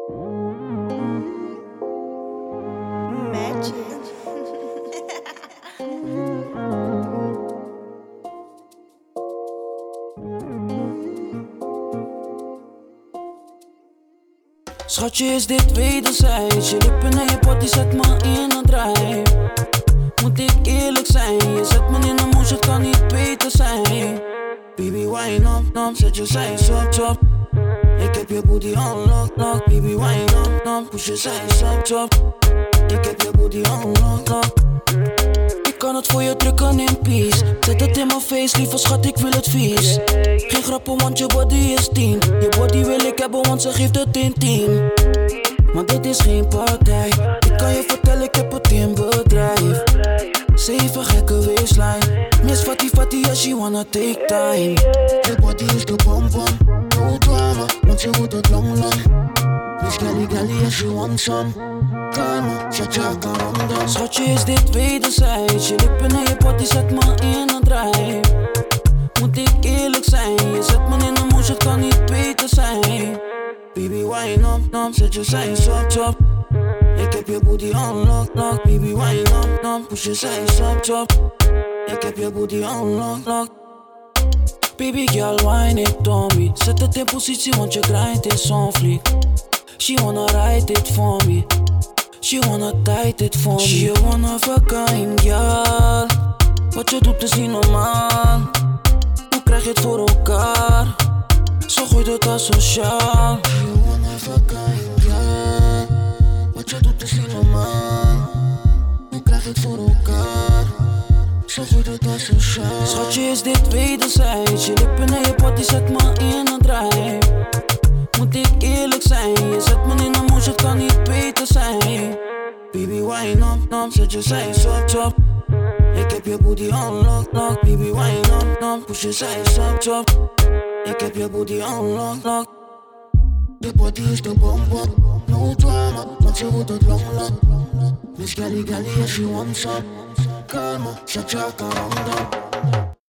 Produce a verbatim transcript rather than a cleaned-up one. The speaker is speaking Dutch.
Magic. Schatje, is dit wederzijds? Je lippen en je body zet me in een draai. Moet ik eerlijk zijn, je zet me in een moes, het kan niet beter zijn. Baby, wine up, up, zet je zijs op, top. Ik heb je booty unlocked, lock. Baby, wine up, up, push je zijs op, top. Ik heb je booty unlocked, lock. Ik kan het voor je drukken in peace. Zet het in mijn face, lieve schat, ik wil het vies. Geen grappen, want je body is tien. Je body wil ik hebben, want ze geeft het intiem. Maar dit is geen partij. Ik kan je vertellen, ik heb het in bedrijf. Zeven gekke waistline. Miss Fatty Fatty, yeah, she wanna take time. Je body is de bonbon. No drama, want je moet het long lang. Miss Gally Gally, yeah, she want some. Karma, shut your karanda. Schatje, is dit wederzijds? Je lippen en je body zet me in een draai. Moet ik eerlijk zijn, je zet me in een moes, het kan niet beter zijn. Baby, wine up, up, zet je zijs op, top. Ik heb je booty unlocked, lock. Baby, wine up, up, push je zijs op, top. Ik heb je booty unlocked, lock. Baby girl, wine it on me. Zet het in positie, want je grind is on fleek. She wanna ride it for me. She wanna tight it for me. She a one of a kind, girl. Wat je doet is niet normaal. Hoe krijg je het voor elkaar? Zo gooit het asociaal. She a one of a kind, girl. Wat je doet is niet normaal. Hoe krijg je het voor elkaar? Zo gooit het asociaal. Schatje, is dit wederzijds? Je lippen en je body zet me in een draai. Moet ik eerlijk zijn, je zet me in een moes, het kan niet beter zijn. Baby, wine up, up, zet je zijs op, top. Ik heb je booty unlocked, lock. Baby, wine up, up, push je zijs op, top. Ik heb je booty unlocked, lock. De body is de bonbon. No drama, want ze wordt het long lang. Miss Gally Gally, yeah, she wants some. Karma, shut your karanda.